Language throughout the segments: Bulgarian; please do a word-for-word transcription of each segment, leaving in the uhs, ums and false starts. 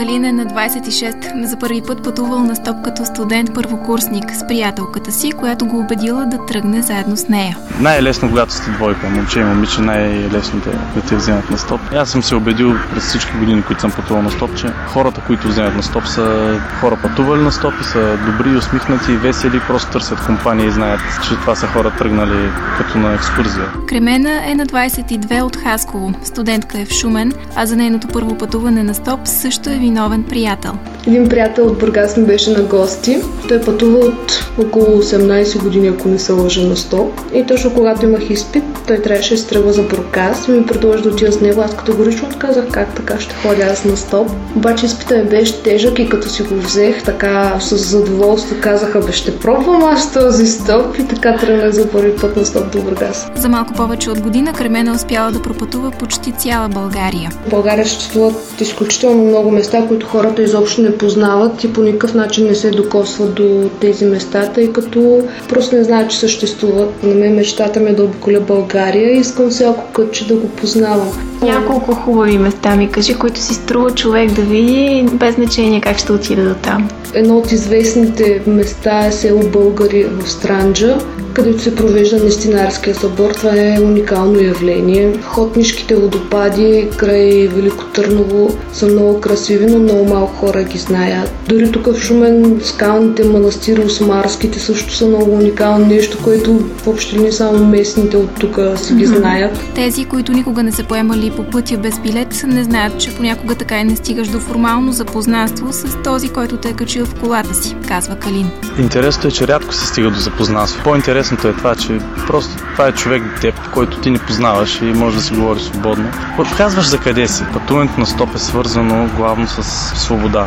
Калин е на двайсет и шест. За първи път пътувал на стоп като студент-първокурсник с приятелката си, която го убедила да тръгне заедно с нея. Най-лесно, когато сте двойка, момче и момиче, най-лесно да те вземат на стоп. Аз съм се убедил през всички години, които съм пътувал на стоп, че хората, които вземат на стоп, са хора пътували на стоп и са добри, усмихнати, весели, просто търсят компания и знаят, че това са хора тръгнали като на екскурзия. Кремена е на двайсет и две от Хасково. Студентка е в Шумен, а за нейното първо пътуване на стоп също е виновен приятел. Един приятел от Бургас ми беше на гости. Той пътува от около осемнайсет години, ако не се лъжа, на стоп. И точно когато имах изпит, той трябваше да се тръгва за Бургас и ми предложи да отида с него. Аз категорично отказах как така ще ходя аз на стоп. Обаче изпитът ми беше тежък и като си го взех, така с задоволство казаха, бе, ще пробвам аз този стоп, и така тръгнах за първи път на стоп до Бургас. За малко повече от година Кремена успяла да пропътува почти цяла България. В България съществуват изключително много места, които хората изобщо не познават и по никакъв начин не се докосват до тези места, тъй като просто не знаят, че съществуват. На мен мечтата ми е да обиколя България и искам всяко кътче да го познавам. Няколко хубави места ми кажи, които си струва човек да види, без значение как ще отида до там. Едно от известните места е село Българи в Странджа, където се провежда Нестинарския събор. Това е уникално явление. Хотнишките водопади край Велико Търново са много красиви, но много малко хора ги знаят. Дори тук в Шумен скалните манастири, осмарските, също са много уникално нещо, което въобще не само местните от тук си ги знаят. Тези, които никога не са поемали по пътя без билет, не знаят, че понякога така и не стигаш до формално запознанство с този, който те е качил в колата си, казва Калин. Интересното е, че рядко се стига до запознанство. По-интересното е това, че просто това е човек до теб, който ти не познаваш и може да си говори свободно. Казваш за къде си. Пътуването на стоп е свързано главно с свобода.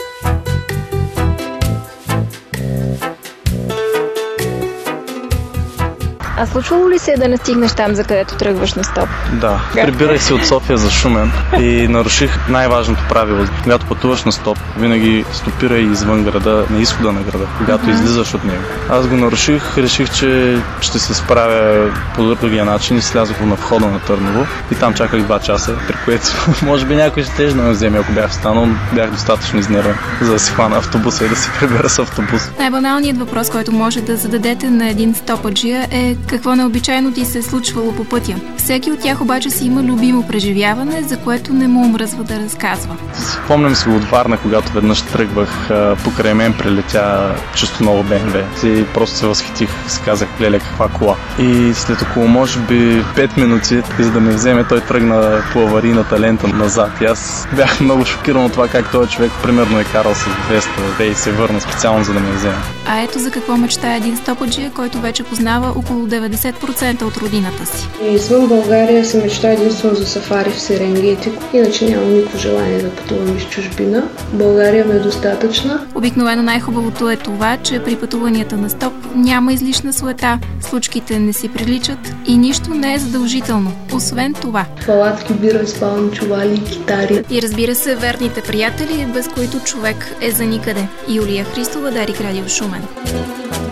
А случвало ли се да не стигнеш там, за където тръгваш на стоп? Да. Прибирах се от София за Шумен и наруших най-важното правило. Когато пътуваш на стоп, винаги стопирай извън града, на изхода на града, когато uh-huh. излизаш от него. Аз го наруших, реших, че ще се справя по другия начин и слязох на входа на Търново и там чаках два часа, при което може би някой ще теж да ме вземе, ако бях станал, бях достатъчно изнервен, за да си хвана автобуса и да се прибера с автобус. Най-баналният въпрос, който може да зададете на един стопаджия е какво необичайно ти се е случвало по пътя. Всеки от тях обаче си има любимо преживяване, за което не му омръзва да разказва. Спомням си от Варна, когато веднъж тръгвах, покрай мен прилетя чисто ново Б М В. И просто се възхитих, си казах, леле, каква кола. И след около, може би, пет минути, за да ме вземе, той тръгна по аварийната лента назад. И аз бях много шокиран от това, как този човек примерно е карал с двеста и се върна специално, за да ме вземе. А ето за какво мечтае един стопаджия, който вече познава около деветдесет процента от родината си. Извън България се мечтая единствено за сафари в Серенгети, иначе нямам никакво желание да пътувам из чужбина. България ми е достатъчна. Обикновено най-хубавото е това, че при пътуванията на стоп няма излишна суета, случките не си приличат и нищо не е задължително, освен това. Палатки, бира, спални чували, китари. И разбира се, верните приятели, без които човек е за никъде. Юлия Христова, Дарик Радио, Шумен.